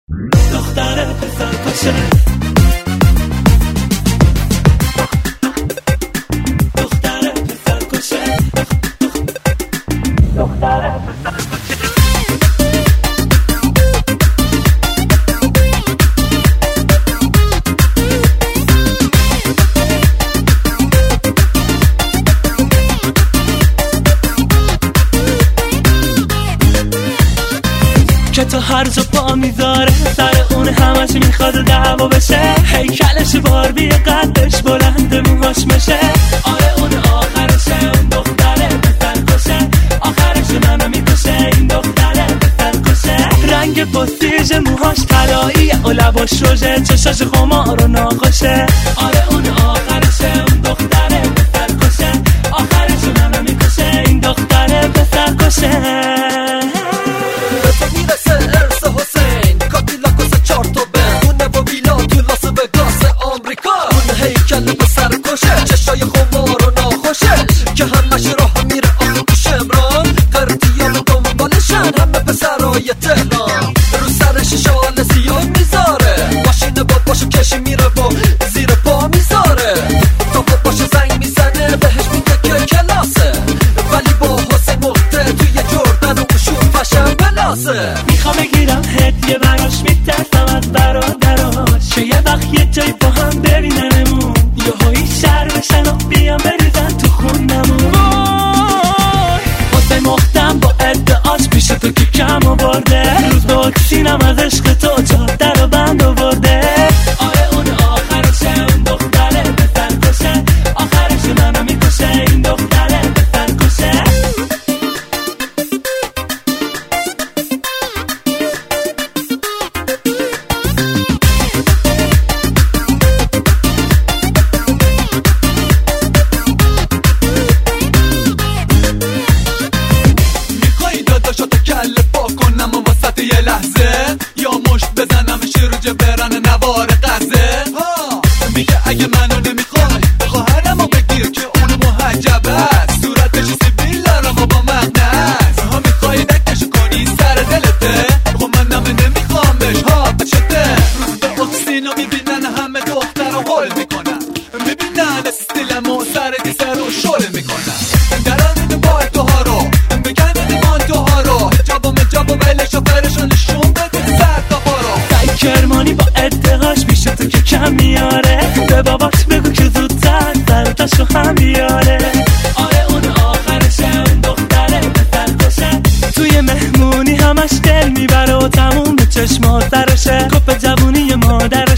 دختر پسر کشه دختر پسر کشه دختر پسر که تو هر جا پا میذاره سر اون همش میخواد دعوا بشه هیکلش باربی قدش بلند موهاش مشه آره اون آخرشه اون دختره پسر کشه آخرش منو میکشه این دختره پسر کشه رنگ پستیژ موهاش طلاییه و لباش روژه چشاش خمار و ناخوشه آره اون آخرشه اون دختره پسر کشه آخرش منو میکشه این دختره پسر کشه چشای خمار و ناخوشه که همش راه میره آخو تو شمران قرطیان و دنبالشن همه پسرای تهران رو سرش شال سیاه میذاره ماشین باباشو کشی میره با زیر پا میذاره تا باباشو زنگ میزنه بهش میگه که کلاسه ولی با حسین مخته توی جردن و قشون فشن بلاسه میخوام بگیرم هدیه براش میترسم از برادراش که یه وقت یه جایی با هم بریننمون یهویی شر بشن و بیان بریزن تو خونمون حسین مختم با ادعاش پیش تو که کم آورده روز به اکسینم از عشق تو جاده رو بند آورده آره اون آخرشه اون دختره پسر کشه آخرش منو میکشه این دختره پسر کشه یه لحظه یا مشت بزنم شیرجه برن نوار قزه میگه اگه منو نمیخوای خواهرمو بگیر که اون محجب است صورتش سیبیل دارم و با مغنس میخوای دکش کنی سر دلته خب منم نمیخوامش بچته روز به اکسینو میبینن همه دختر رو حل میکنن میبینن استیلمو سر دیسر رو شل میکنن دران پالتوها رو بگن مانتوها رو جابو بله شفرشو نشون بده سر تا پارو کرمانی با ادعاش میشه تو که کم میاره به باباش بگو که زودتر سرتاشو هم بیاره آره اون آخرشه اون دختره پسر کشه توی مهمونی همش دل میبره و تموم به چشم سرشه کپ جوونی مادرش